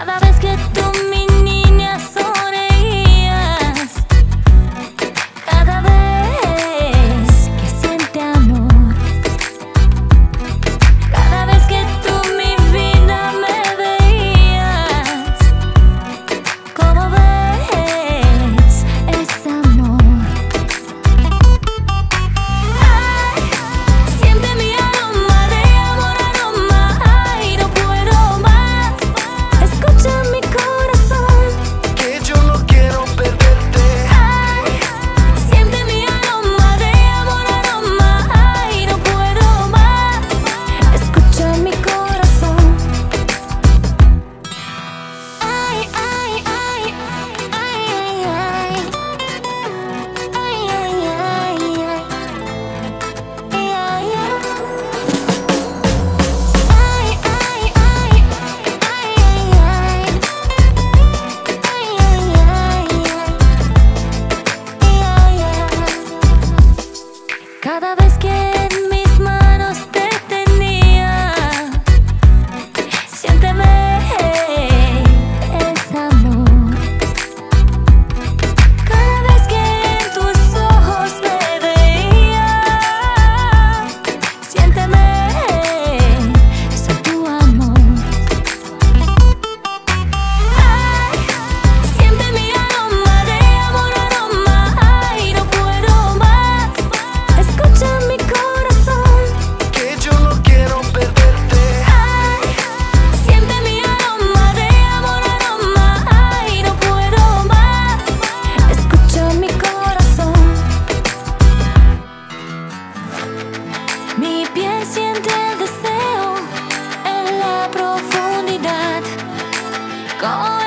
Cada vez que tú, mi niña, sonreías, cada vez que siente amor, cada vez que tú, mi vida, me veías, como ves, es amor. Ay, siente mi aroma de amor, aroma, ay, no puedo más. Escucha mi corazón, que yo no quiero perderte. ay, siente mi aroma de amor, aroma, ay, no puedo más. Escucha mi corazón. Ay, ay, ay, ay, ay, ay. Ay, ay, ay, ay. Ay, ay, ay. Ay, ay, ay, ay, ay, ay. Cada vez que en mis manos te tenía, siénteme, es amor. Cada vez que en tus ojos me veía, siénteme, soy tu amor. Ay, siente mi aroma de amor, aroma, ay, no puedo más. Escucha mi corazón, Que yo no quiero perderte. ay, siente mi aroma de amor, aroma, ay, no puedo más. Escucha mi corazón. Mi piel siente el deseo en la profundidad.